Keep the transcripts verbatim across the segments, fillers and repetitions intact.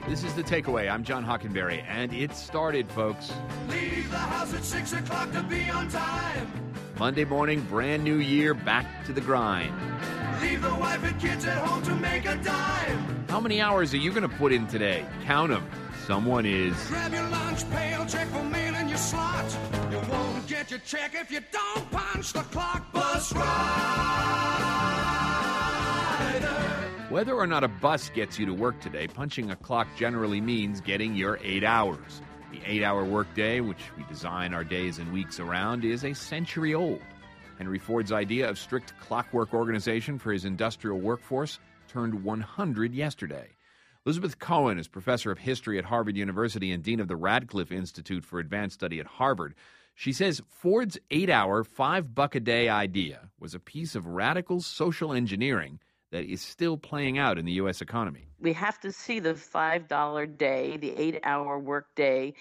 This is The Takeaway. I'm John Hockenberry, and it started, folks. Leave the house at six o'clock to be on time. Monday morning, brand new year, back to the grind. Leave the wife and kids at home to make a dime. How many hours are you going to put in today? Count them. Someone is. Grab your lunch pail, check for mail in your slot. You won't get your check if you don't punch the clock. Bus rider. Whether or not a bus gets you to work today, punching a clock generally means getting your eight hours. The eight-hour workday, which we design our days and weeks around, is a century old. Henry Ford's idea of strict clockwork organization for his industrial workforce turned one hundred yesterday. Elizabeth Cohen is professor of history at Harvard University and dean of the Radcliffe Institute for Advanced Study at Harvard. She says Ford's eight-hour, five-buck-a-day idea was a piece of radical social engineering that is still playing out in the U S economy. We have to see the five dollar day, the eight-hour workday,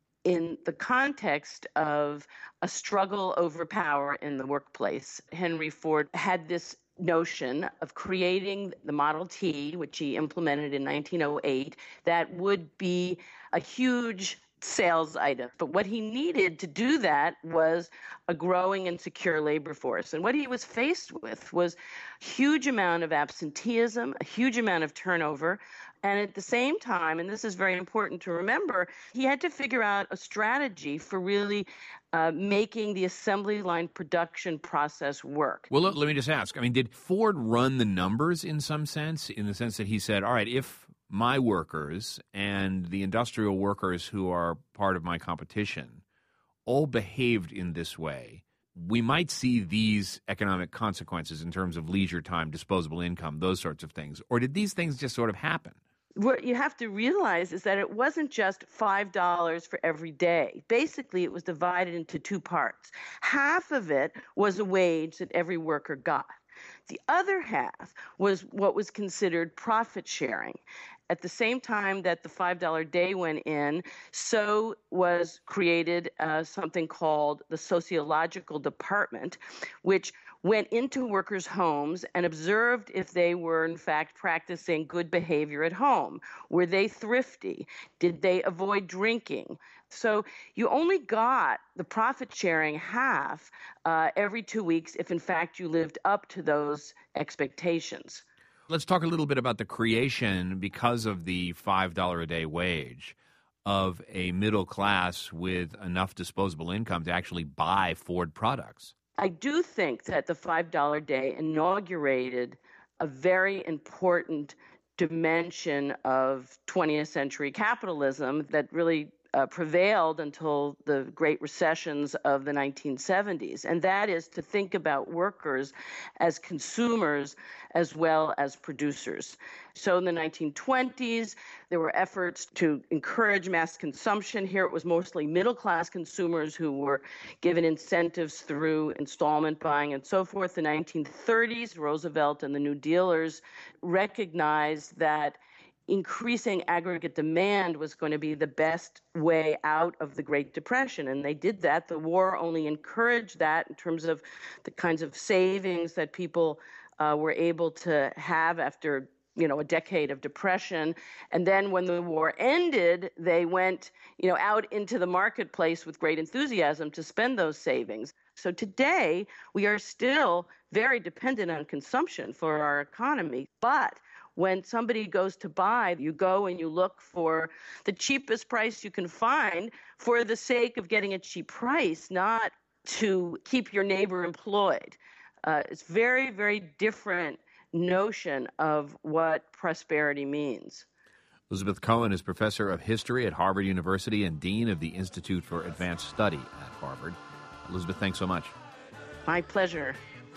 in the context of a struggle over power in the workplace. Henry Ford had this notion of creating the Model T, which he implemented in nineteen oh eight, that would be a huge sales item. But what he needed to do that was a growing and secure labor force. And what he was faced with was a huge amount of absenteeism, a huge amount of turnover. And at the same time, and this is very important to remember, he had to figure out a strategy for really uh, making the assembly line production process work. Well, let, let me just ask. I mean, did Ford run the numbers in some sense, in the sense that he said, all right, if my workers and the industrial workers who are part of my competition all behaved in this way, we might see these economic consequences in terms of leisure time, disposable income, those sorts of things? Or did these things just sort of happen? What you have to realize is that it wasn't just five dollars for every day. Basically, it was divided into two parts. Half of it was a wage that every worker got. The other half was what was considered profit sharing. At the same time that the five dollar day went in, so was created uh, something called the sociological department, which went into workers' homes and observed if they were, in fact, practicing good behavior at home. Were they thrifty? Did they avoid drinking? So you only got the profit-sharing half uh, every two weeks if, in fact, you lived up to those expectations. Let's talk a little bit about the creation, because of the five dollars a day wage, of a middle class with enough disposable income to actually buy Ford products. I do think that the five dollar day inaugurated a very important dimension of twentieth century capitalism that really uh, prevailed until the great recessions of the nineteen seventies, and that is to think about workers as consumers as well as producers. So in the nineteen twenties, there were efforts to encourage mass consumption. Here it was mostly middle-class consumers who were given incentives through installment buying and so forth. The nineteen thirties, Roosevelt and the New Dealers recognized that increasing aggregate demand was going to be the best way out of the Great Depression, and they did that. The war only encouraged that in terms of the kinds of savings that people uh, were able to have after you know, a decade of depression. And then when the war ended, they went, you know, out into the marketplace with great enthusiasm to spend those savings. So today, we are still very dependent on consumption for our economy. But when somebody goes to buy, you go and you look for the cheapest price you can find for the sake of getting a cheap price, not to keep your neighbor employed. Uh, it's very, very different notion of what prosperity means. Elizabeth Cohen is professor of history at Harvard University and dean of the Institute for Advanced Study at Harvard. Elizabeth, thanks so much. My pleasure.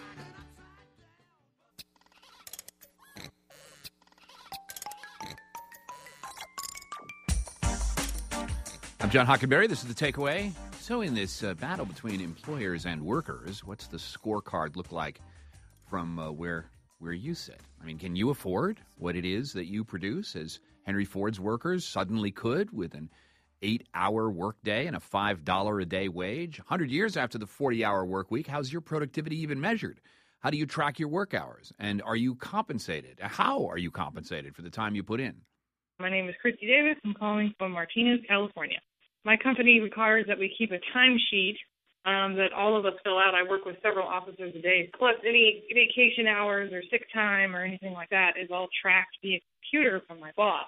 I'm John Hockenberry. This is The Takeaway. So in this uh, battle between employers and workers, what's the scorecard look like from uh, where where you sit? I mean, can you afford what it is that you produce, as Henry Ford's workers suddenly could with an eight-hour workday and a five dollars a day wage? one hundred years after the forty-hour work week, how's your productivity even measured? How do you track your work hours? And are you compensated? How are you compensated for the time you put in? My name is Christy Davis. I'm calling from Martinez, California. My company requires that we keep a timesheet um, that all of us fill out. I work with several officers a day, plus any vacation hours or sick time or anything like that is all tracked via computer from my boss.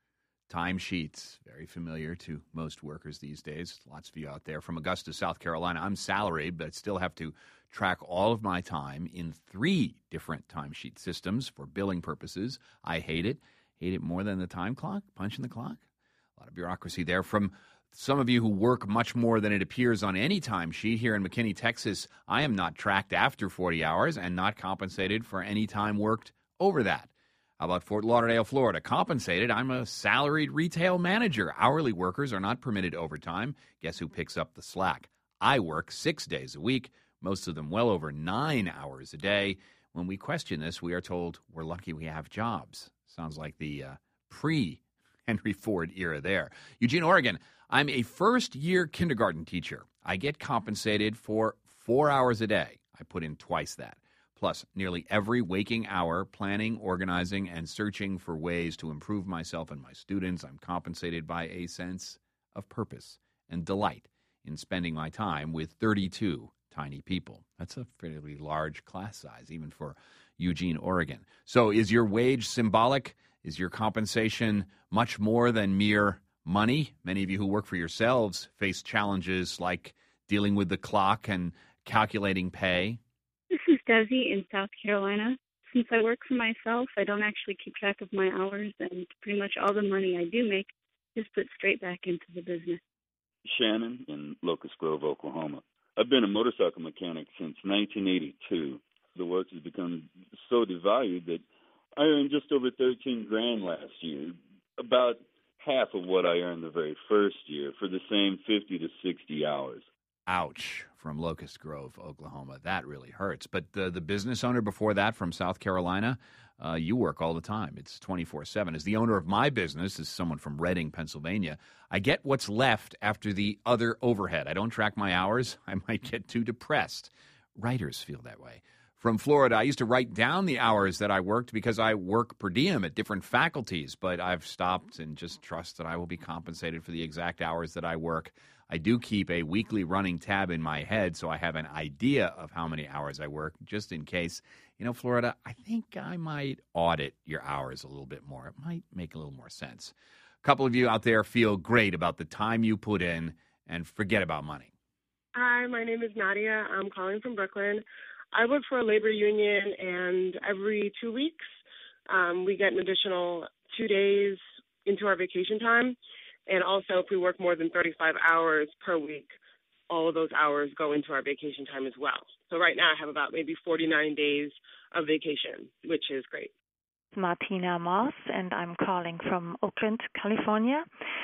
Timesheets, very familiar to most workers these days. Lots of you out there. From Augusta, South Carolina, I'm salaried, but still have to track all of my time in three different timesheet systems for billing purposes. I hate it. Hate it more than the time clock, punching the clock. A lot of bureaucracy there. From some of you who work much more than it appears on any timesheet here in McKinney, Texas, I am not tracked after forty hours and not compensated for any time worked over that. How about Fort Lauderdale, Florida? Compensated. I'm a salaried retail manager. Hourly workers are not permitted overtime. Guess who picks up the slack? I work six days a week, most of them well over nine hours a day. When we question this, we are told we're lucky we have jobs. Sounds like the uh, pre-Henry Ford era there. Eugene, Oregon, I'm a first-year kindergarten teacher. I get compensated for four hours a day. I put in twice that. Plus, nearly every waking hour, planning, organizing, and searching for ways to improve myself and my students, I'm compensated by a sense of purpose and delight in spending my time with thirty-two tiny people. That's a fairly large class size, even for Eugene, Oregon. So is your wage symbolic? Is your compensation much more than mere money? Many of you who work for yourselves face challenges like dealing with the clock and calculating pay. This is Desi in South Carolina. Since I work for myself, I don't actually keep track of my hours, and pretty much all the money I do make is put straight back into the business. Shannon in Locust Grove, Oklahoma. I've been a motorcycle mechanic since nineteen eighty-two. The work has become so devalued that I earned just over thirteen grand last year, about half of what I earned the very first year for the same fifty to sixty hours. Ouch, from Locust Grove, Oklahoma. That really hurts. But the, the business owner before that from South Carolina, uh, you work all the time. It's twenty-four seven. As the owner of my business, as someone from Reading, Pennsylvania, I get what's left after the other overhead. I don't track my hours. I might get too depressed. Writers feel that way. From Florida, I used to write down the hours that I worked because I work per diem at different faculties, but I've stopped and just trust that I will be compensated for the exact hours that I work. I do keep a weekly running tab in my head so I have an idea of how many hours I work, just in case. You know, Florida, I think I might audit your hours a little bit more. It might make a little more sense. A couple of you out there feel great about the time you put in and forget about money. Hi, my name is Nadia. I'm calling from Brooklyn. I work for a labor union, and every two weeks um, we get an additional two days into our vacation time. And also, if we work more than thirty-five hours per week, all of those hours go into our vacation time as well. So right now I have about maybe forty-nine days of vacation, which is great. Martina Moss, and I'm calling from Oakland, California.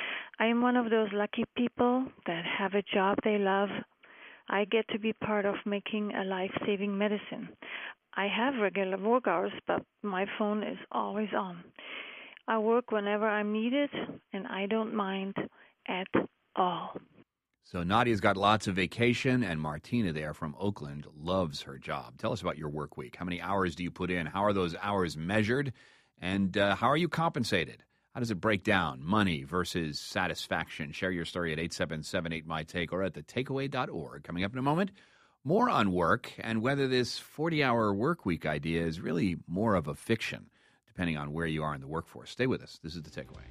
I am one of those lucky people that have a job they love. I get to be part of making a life-saving medicine. I have regular work hours, but my phone is always on. I work whenever I'm needed, and I don't mind at all. So Nadia's got lots of vacation, and Martina there from Oakland loves her job. Tell us about your work week. How many hours do you put in? How are those hours measured? And uh, how are you compensated? How does it break down, money versus satisfaction? Share your story at eight seven seven eight, M Y T A K E or at the takeaway dot org. Coming up in a moment, more on work and whether this forty-hour work week idea is really more of a fiction, depending on where you are in the workforce. Stay with us. This is The Takeaway.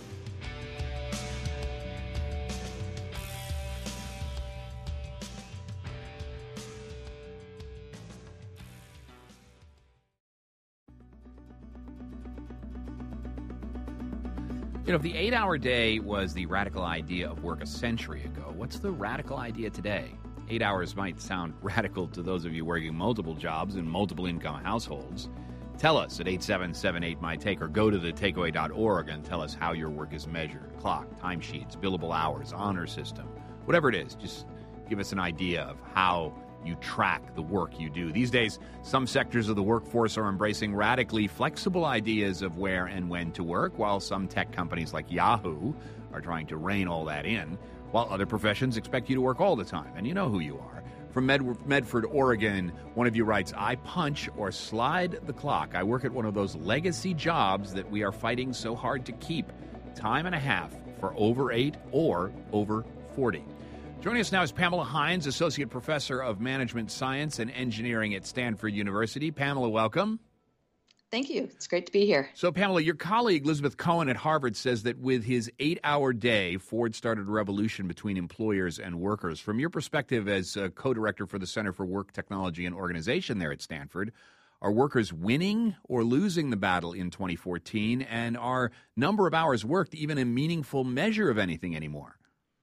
You know, if the eight-hour day was the radical idea of work a century ago, what's the radical idea today? Eight hours might sound radical to those of you working multiple jobs in multiple income households. Tell us at eight seven seven eight, M Y T A K E or go to the takeaway dot org and tell us how your work is measured. Clock, timesheets, billable hours, honor system, whatever it is. Just give us an idea of how you track the work you do. These days, some sectors of the workforce are embracing radically flexible ideas of where and when to work, while some tech companies like Yahoo are trying to rein all that in, while other professions expect you to work all the time. And you know who you are. From Med- Medford, Oregon, one of you writes, I punch or slide the clock. I work at one of those legacy jobs that we are fighting so hard to keep. time and a half for over eight or over forty. Joining us now is Pamela Hines, Associate Professor of Management Science and Engineering at Stanford University. Pamela, welcome. Thank you. It's great to be here. So, Pamela, your colleague Elizabeth Cohen at Harvard says that with his eight-hour day, Ford started a revolution between employers and workers. From your perspective as a co-director for the Center for Work Technology and Organization there at Stanford, are workers winning or losing the battle in twenty fourteen? And are number of hours worked even a meaningful measure of anything anymore?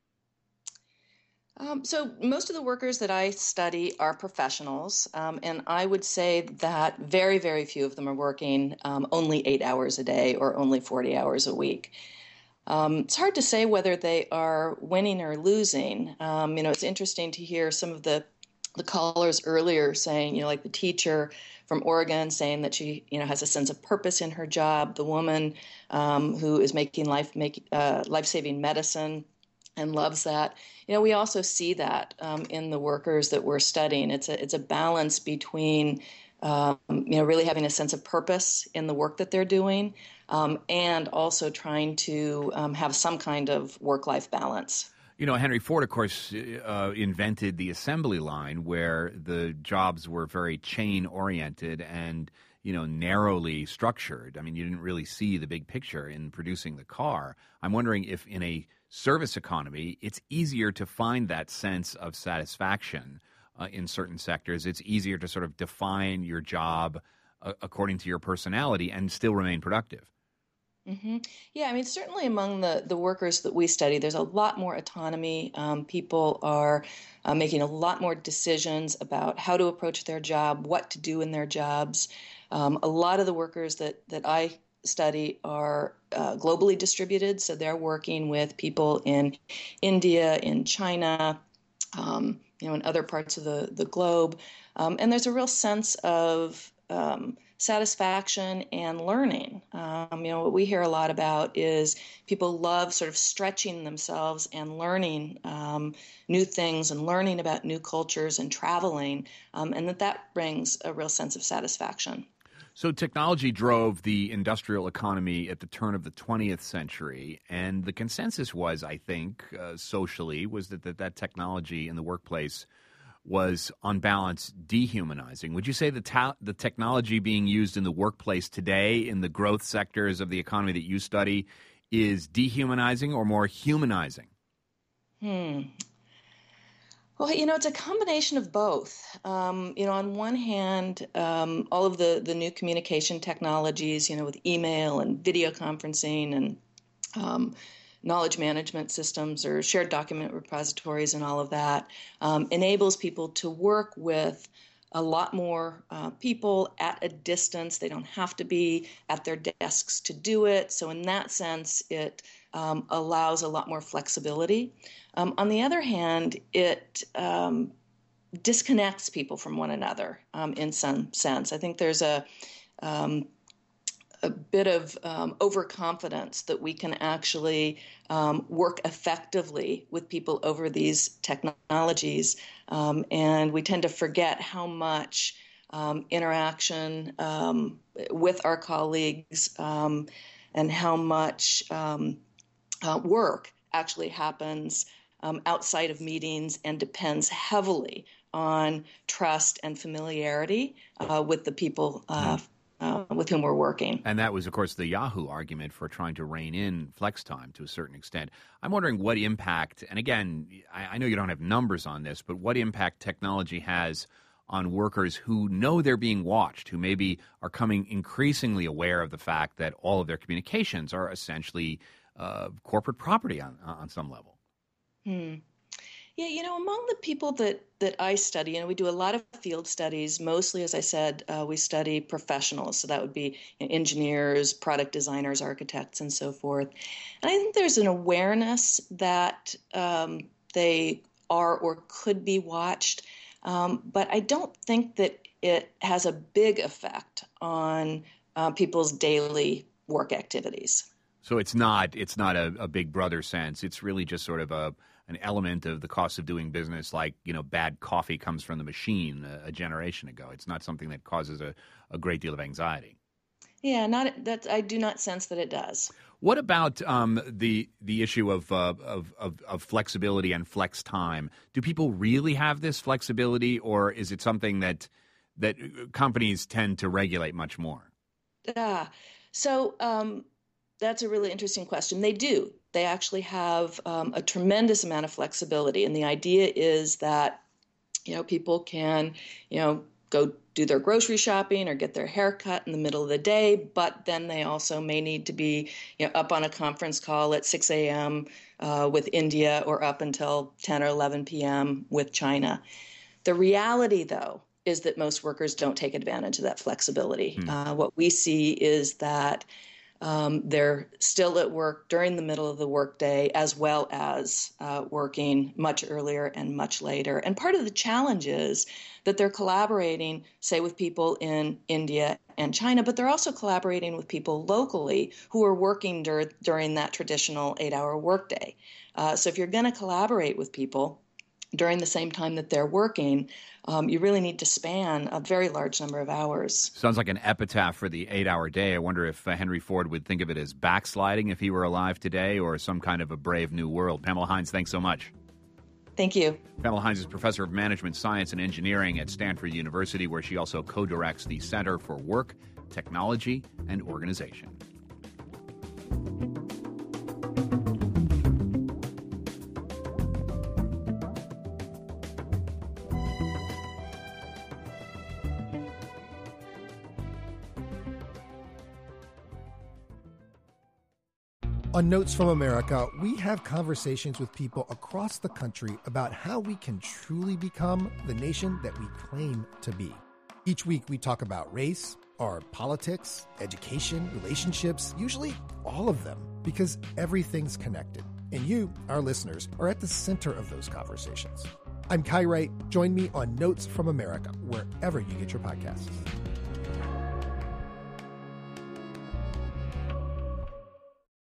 Um, so most of the workers that I study are professionals, um, and I would say that very, very few of them are working um, only eight hours a day or only forty hours a week. Um, it's hard to say whether they are winning or losing. Um, you know, it's interesting to hear some of the the callers earlier saying, you know, like the teacher from Oregon saying that she, you know, has a sense of purpose in her job. The woman um, who is making life make uh, life-saving medicine and loves that. You know, we also see that um, in the workers that we're studying. It's a it's a balance between, um, you know, really having a sense of purpose in the work that they're doing, um, and also trying to um, have some kind of work-life balance. You know, Henry Ford, of course, uh, invented the assembly line where the jobs were very chain-oriented and, you know, narrowly structured. I mean, you didn't really see the big picture in producing the car. I'm wondering if in a service economy, it's easier to find that sense of satisfaction uh, in certain sectors. It's easier to sort of define your job uh, according to your personality and still remain productive. Mm-hmm. Yeah, I mean, certainly among the, the workers that we study, there's a lot more autonomy. Um, people are uh, making a lot more decisions about how to approach their job, what to do in their jobs. Um, a lot of the workers that, that I study are uh, globally distributed, so they're working with people in India, in China, um, you know, in other parts of the, the globe. Um, and there's a real sense of um, satisfaction and learning. Um, you know, what we hear a lot about is people love sort of stretching themselves and learning um, new things and learning about new cultures and traveling, um, and that that brings a real sense of satisfaction. So technology drove the industrial economy at the turn of the twentieth century, and the consensus was, I think, uh, socially, was that, that that technology in the workplace was, on balance, dehumanizing. Would you say the, ta- the technology being used in the workplace today in the growth sectors of the economy that you study is dehumanizing or more humanizing? Hmm. Well, you know, it's a combination of both. Um, you know, on one hand, um, all of the, the new communication technologies, you know, with email and video conferencing and um, knowledge management systems or shared document repositories and all of that, um, enables people to work with a lot more uh, people at a distance. They don't have to be at their desks to do it. So in that sense, it um, allows a lot more flexibility. Um, on the other hand, it um, disconnects people from one another um, in some sense. I think there's a um, a bit of um, overconfidence that we can actually um, work effectively with people over these technologies, um, and we tend to forget how much um, interaction um, with our colleagues um, and how much um, uh, work actually happens um, outside of meetings and depends heavily on trust and familiarity uh, with the people uh, Uh, with whom we're working. And that was, of course, the Yahoo argument for trying to rein in flex time to a certain extent. I'm wondering what impact, and again, I, I know you don't have numbers on this, but what impact technology has on workers who know they're being watched, who maybe are coming increasingly aware of the fact that all of their communications are essentially uh, corporate property on, on some level. Hmm. Yeah, you know, among the people that, that I study, you know, we do a lot of field studies. Mostly, as I said, uh, we study professionals. So that would be you know, engineers, product designers, architects, and so forth. And I think there's an awareness that um, they are or could be watched. Um, but I don't think that it has a big effect on uh, people's daily work activities. So it's not it's not a, a big brother sense. It's really just sort of a an element of the cost of doing business, like, you know, bad coffee comes from the machine a, a generation ago. It's not something that causes a, a great deal of anxiety. Yeah, not that. I do not sense that it does. What about um, the the issue of, uh, of of of flexibility and flex time? Do people really have this flexibility, or is it something that that companies tend to regulate much more? Ah, so um, that's a really interesting question. They do. They actually have um, a tremendous amount of flexibility, and the idea is that you know people can you know go do their grocery shopping or get their hair cut in the middle of the day, but then they also may need to be you know, up on a conference call at six a.m. Uh, with India or up until ten or eleven p.m. with China. The reality, though, is that most workers don't take advantage of that flexibility. Mm. Uh, what we see is that Um, they're still at work during the middle of the workday, as well as uh, working much earlier and much later. And part of the challenge is that they're collaborating, say, with people in India and China, but they're also collaborating with people locally who are working dur- during that traditional eight-hour workday. Uh, so if you're going to collaborate with people during the same time that they're working, um, you really need to span a very large number of hours. Sounds like an epitaph for the eight-hour day. I wonder if uh, Henry Ford would think of it as backsliding if he were alive today, or some kind of a brave new world. Pamela Hines, thanks so much. Thank you. Pamela Hines is professor of management science and engineering at Stanford University, where she also co-directs the Center for Work, Technology, and Organization. On Notes from America, we have conversations with people across the country about how we can truly become the nation that we claim to be. Each week, we talk about race, our politics, education, relationships, usually all of them, because everything's connected. And you, our listeners, are at the center of those conversations. I'm Kai Wright. Join me on Notes from America, wherever you get your podcasts.